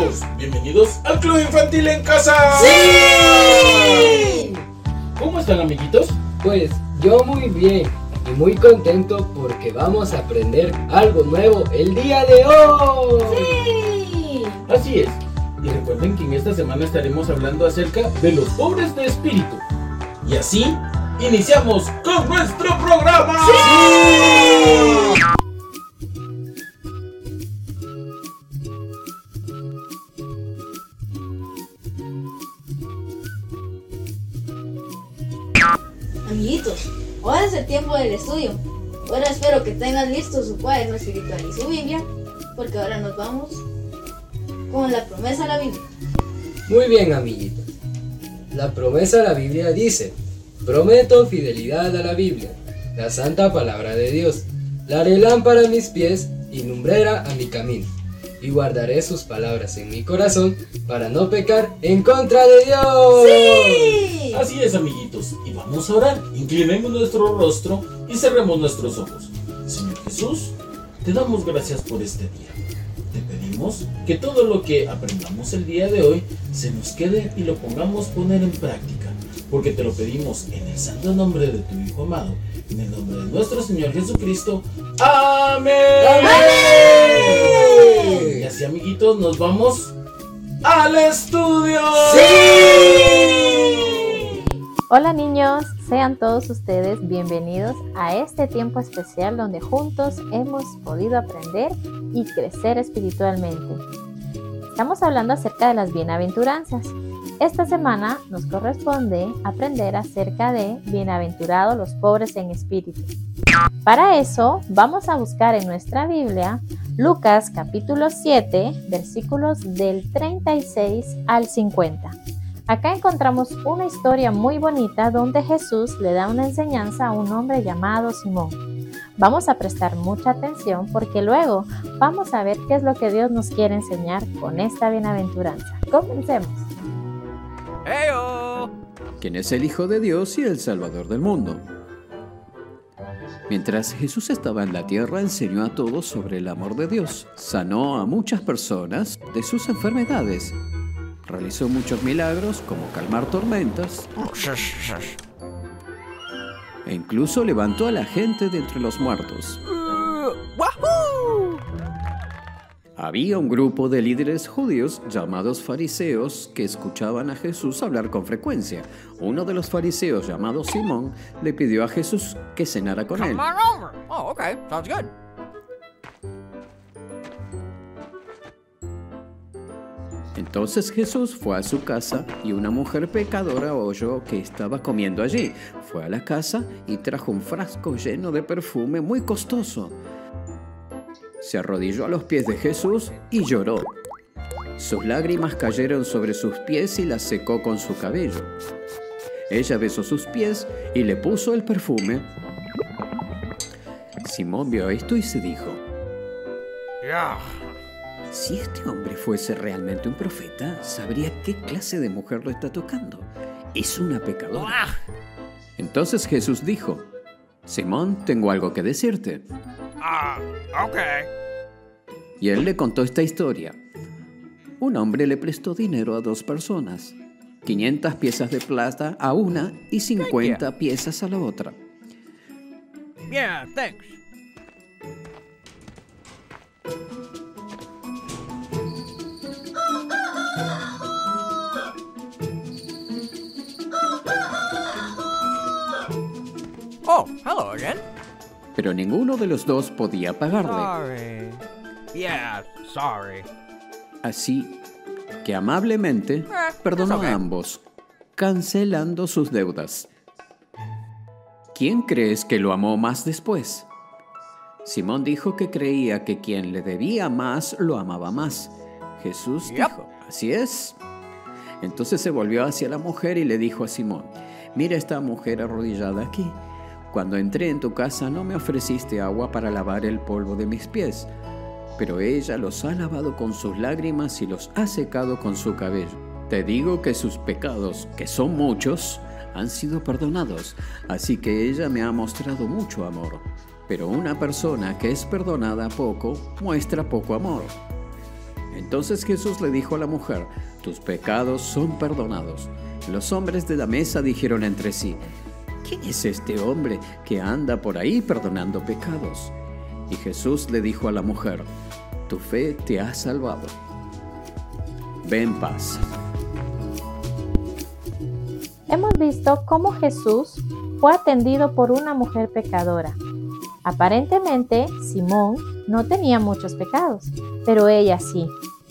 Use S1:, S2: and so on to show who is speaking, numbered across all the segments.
S1: amiguitos, bienvenidos al Club Infantil en Casa.
S2: ¡Sí!
S1: ¿Cómo están, amiguitos?
S2: Pues yo muy bien y muy contento porque vamos a aprender algo nuevo el día de hoy.
S3: ¡Sí!
S1: Así es. Y recuerden que en esta semana estaremos hablando acerca de los pobres de espíritu. Y así iniciamos con nuestro programa.
S2: ¡Sí!
S3: Amiguitos, ahora es el tiempo del estudio. Ahora espero que tengan listo su cuaderno espiritual y su Biblia, porque ahora nos vamos con la promesa de la Biblia.
S2: Muy bien, amiguitos. La promesa de la Biblia dice: prometo fidelidad a la Biblia, la santa palabra de Dios. La haré lámpara a mis pies y lumbrera a mi camino. Y guardaré sus palabras en mi corazón para no pecar en contra de Dios.
S3: ¡Sí!
S1: Así es, amiguitos, y vamos a orar. Inclinemos nuestro rostro y cerremos nuestros ojos. Señor Jesús, te damos gracias por este día. Te pedimos que todo lo que aprendamos el día de hoy se nos quede y lo pongamos poner en práctica, porque te lo pedimos en el santo nombre de tu Hijo amado, en el nombre de nuestro Señor Jesucristo. ¡Amén!
S2: ¡Amén!
S1: Y así, amiguitos, nos vamos al estudio.
S2: ¡Sí!
S4: Hola niños, sean todos ustedes bienvenidos a este tiempo especial donde juntos hemos podido aprender y crecer espiritualmente. Estamos hablando acerca de las bienaventuranzas. Esta semana nos corresponde aprender acerca de bienaventurados los pobres en espíritu. Para eso vamos a buscar en nuestra Biblia Lucas capítulo 7, versículos del 36 al 50. Acá encontramos una historia muy bonita donde Jesús le da una enseñanza a un hombre llamado Simón. Vamos a prestar mucha atención porque luego vamos a ver qué es lo que Dios nos quiere enseñar con esta bienaventuranza. Comencemos.
S5: ¡Heyo! ¿Quién es el Hijo de Dios y el Salvador del mundo? Mientras Jesús estaba en la tierra, enseñó a todos sobre el amor de Dios. Sanó a muchas personas de sus enfermedades. Realizó muchos milagros, como calmar tormentas. E incluso levantó a la gente de entre los muertos. Había un grupo de líderes judíos llamados fariseos que escuchaban a Jesús hablar con frecuencia. Uno de los fariseos, llamado Simón, le pidió a Jesús que cenara con él.
S6: Oh, okay. Sounds good.
S5: Entonces Jesús fue a su casa y una mujer pecadora oyó que estaba comiendo allí. Fue a la casa y trajo un frasco lleno de perfume muy costoso. Se arrodilló a los pies de Jesús y lloró. Sus lágrimas cayeron sobre sus pies y las secó con su cabello. Ella besó sus pies y le puso el perfume. Simón vio esto y se dijo: si este hombre fuese realmente un profeta, sabría qué clase de mujer lo está tocando. Es una pecadora. Entonces Jesús dijo: Simón, tengo algo que decirte.
S6: Okay.
S5: Y él le contó esta historia. Un hombre le prestó dinero a dos personas, 500 piezas de plata a una y 50 piezas a la otra.
S6: Yeah, thanks. Oh, hello again.
S5: Pero ninguno de los dos podía pagarle.
S6: Sorry. Yeah, sorry.
S5: Así que amablemente perdonó
S6: it's okay.
S5: a ambos, cancelando sus deudas. ¿Quién crees que lo amó más después? Simón dijo que creía que quien le debía más lo amaba más. Jesús dijo: así es. Entonces se volvió hacia la mujer y le dijo a Simón: mira esta mujer arrodillada aquí. Cuando entré en tu casa no me ofreciste agua para lavar el polvo de mis pies, pero ella los ha lavado con sus lágrimas y los ha secado con su cabello. Te digo que sus pecados, que son muchos, han sido perdonados, así que ella me ha mostrado mucho amor. Pero una persona que es perdonada poco, muestra poco amor. Entonces Jesús le dijo a la mujer: tus pecados son perdonados. Los hombres de la mesa dijeron entre sí: ¿quién es este hombre que anda por ahí perdonando pecados? Y Jesús le dijo a la mujer: tu fe te ha salvado. Ve en paz.
S4: Hemos visto cómo Jesús fue atendido por una mujer pecadora. Aparentemente, Simón no tenía muchos pecados, pero ella sí.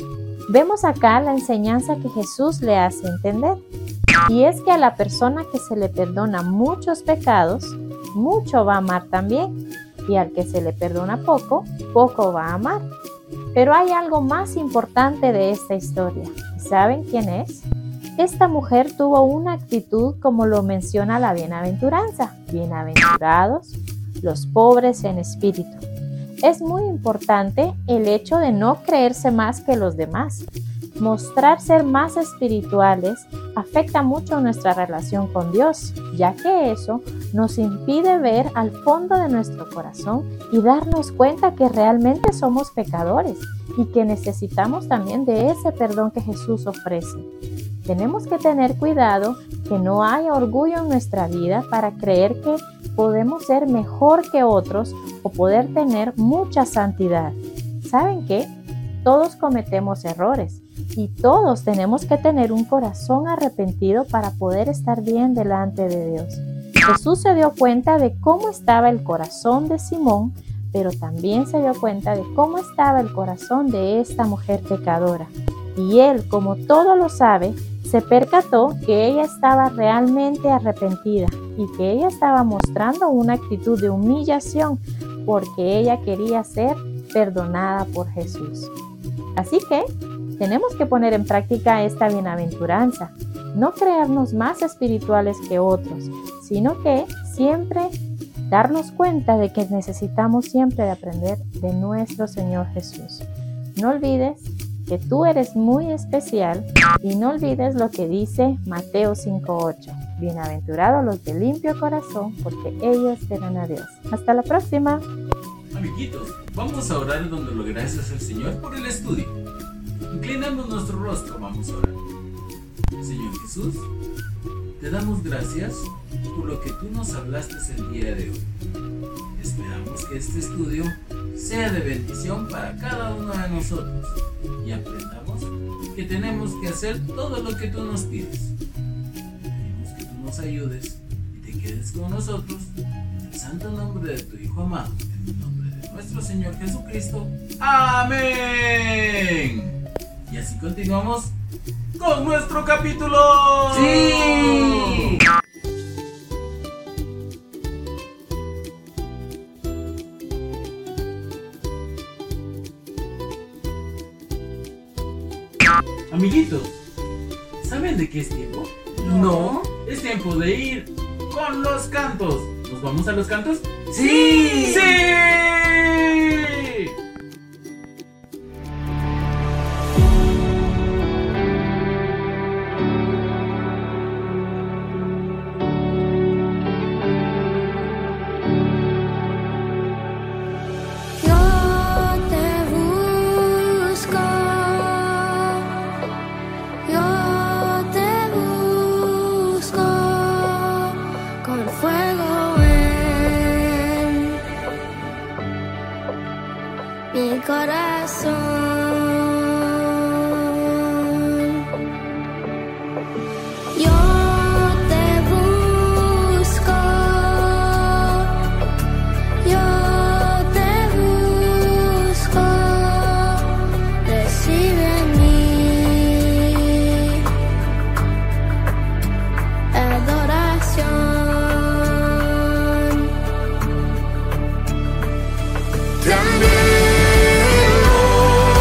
S4: Vemos acá la enseñanza que Jesús le hace entender. Y es que a la persona que se le perdona muchos pecados, mucho va a amar también. Y al que se le perdona poco, poco va a amar. Pero hay algo más importante de esta historia. ¿Saben quién es? Esta mujer tuvo una actitud como lo menciona la bienaventuranza. Bienaventurados los pobres en espíritu. Es muy importante el hecho de no creerse más que los demás. Mostrar ser más espirituales afecta mucho nuestra relación con Dios, ya que eso nos impide ver al fondo de nuestro corazón y darnos cuenta que realmente somos pecadores y que necesitamos también de ese perdón que Jesús ofrece. Tenemos que tener cuidado que no haya orgullo en nuestra vida para creer que podemos ser mejor que otros o poder tener mucha santidad. ¿Saben qué? Todos cometemos errores y todos tenemos que tener un corazón arrepentido para poder estar bien delante de Dios. Jesús se dio cuenta de cómo estaba el corazón de Simón, pero también se dio cuenta de cómo estaba el corazón de esta mujer pecadora. Y él, como todo lo sabe, se percató que ella estaba realmente arrepentida y que ella estaba mostrando una actitud de humillación porque ella quería ser perdonada por Jesús. Así que tenemos que poner en práctica esta bienaventuranza, no creernos más espirituales que otros, sino que siempre darnos cuenta de que necesitamos siempre de aprender de nuestro Señor Jesús. No olvides que tú eres muy especial y no olvides lo que dice Mateo 5:8. Bienaventurados los de limpio corazón, porque ellos verán a Dios. Hasta la próxima.
S1: Amiguitos, vamos a orar dándole gracias al Señor por el estudio. Inclinamos nuestro rostro, vamos a orar. Señor Jesús, te damos gracias por lo que tú nos hablaste el día de hoy. Esperamos que este estudio sea de bendición para cada uno de nosotros y aprendamos que tenemos que hacer todo lo que tú nos pides. Pedimos que tú nos ayudes y te quedes con nosotros en el santo nombre de tu Hijo amado, en el nombre de nuestro Señor Jesucristo. ¡Amén! Y así continuamos con nuestro capítulo.
S2: ¡Sí!
S1: Amiguitos, ¿saben de qué es tiempo?
S2: No.
S1: Es tiempo de ir con los cantos. ¿Nos vamos a los cantos?
S2: ¡Sí!
S1: ¡Sí!
S7: Mi corazón, yo te busco, recibe mi adoración. Te anhelo.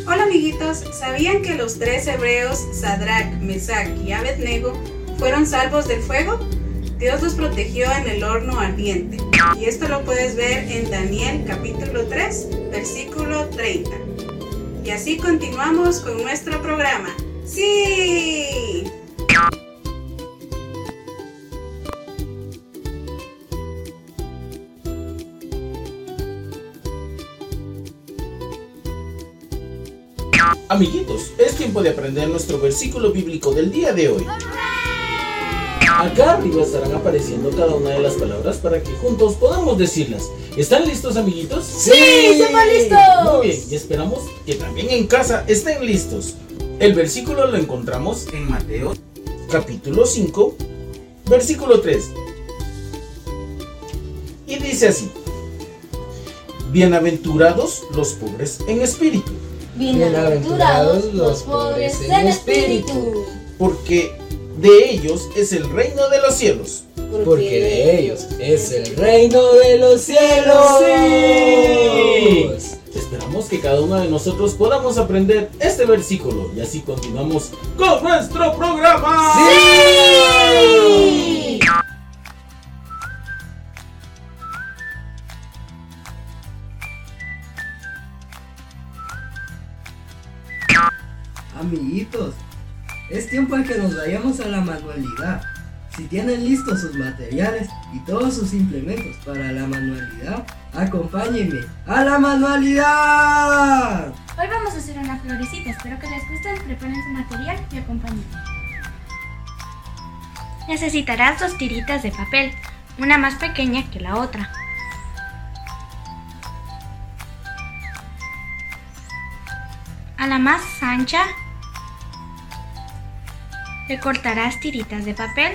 S8: Hola amiguitos, ¿sabían que los 3 hebreos, Sadrach, Mesach y Abednego, fueron salvos del fuego? Dios los protegió en el horno ardiente. Y esto lo puedes ver en Daniel capítulo 3, versículo 30. Y así continuamos con nuestro programa. ¡Sí!
S1: Amiguitos, es tiempo de aprender nuestro versículo bíblico del día de hoy. Acá arriba estarán apareciendo cada una de las palabras para que juntos podamos decirlas. ¿Están listos, amiguitos?
S3: ¡Sí! ¡Estamos listos!
S1: Muy bien, y esperamos que también en casa estén listos. El versículo lo encontramos en Mateo, capítulo 5, versículo 3. Y dice así: Bienaventurados los pobres en espíritu,
S3: Bienaventurados los pobres en espíritu,
S1: porque de ellos es el reino de los cielos.
S2: Porque de ellos es el reino de los cielos.
S1: ¡Sí! Esperamos que cada uno de nosotros podamos aprender este versículo y así continuamos con nuestro programa.
S3: ¡Sí!
S2: Amiguitos, es tiempo de que nos vayamos a la manualidad. Si tienen listos sus materiales y todos sus implementos para la manualidad, acompáñenme a la manualidad.
S9: Hoy vamos a hacer una florecita, espero que les guste, preparen su material y acompáñenme. Necesitarás 2 tiritas de papel, una más pequeña que la otra. A la más ancha le cortarás tiritas de papel.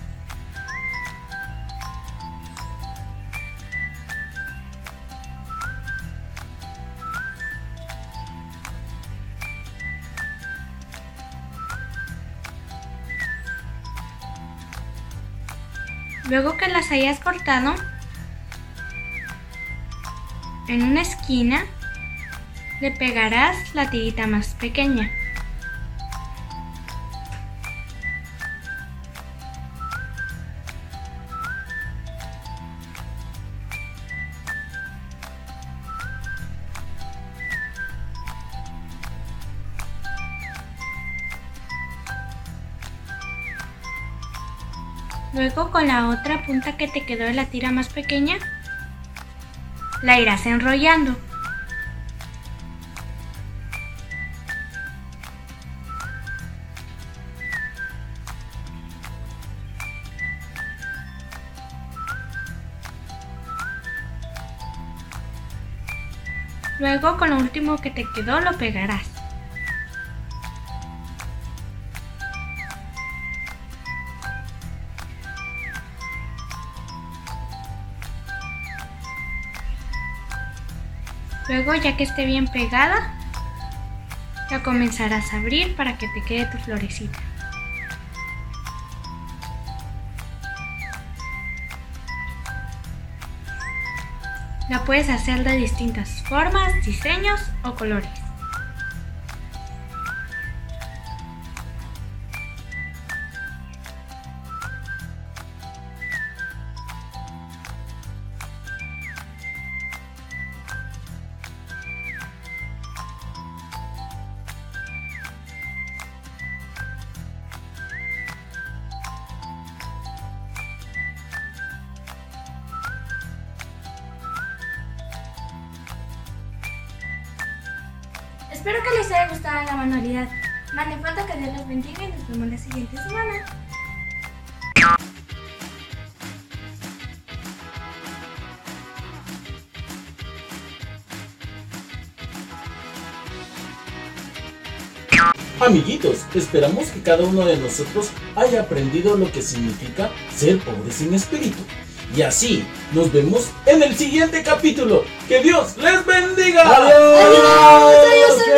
S9: Luego que las hayas cortado, en una esquina le pegarás la tirita más pequeña. Luego con la otra punta que te quedó de la tira más pequeña, la irás enrollando. Luego con lo último que te quedó lo pegarás. Luego, ya que esté bien pegada, la comenzarás a abrir para que te quede tu florecita. La puedes hacer de distintas formas, diseños o colores. Espero que les haya gustado la manualidad. Manden foto, que Dios los bendiga y nos vemos la siguiente semana.
S1: Amiguitos, esperamos que cada uno de nosotros haya aprendido lo que significa ser pobres en espíritu. Y así, nos vemos en el siguiente capítulo. ¡Que Dios les bendiga!
S2: ¡Adiós!
S3: ¡Adiós! ¡Adiós!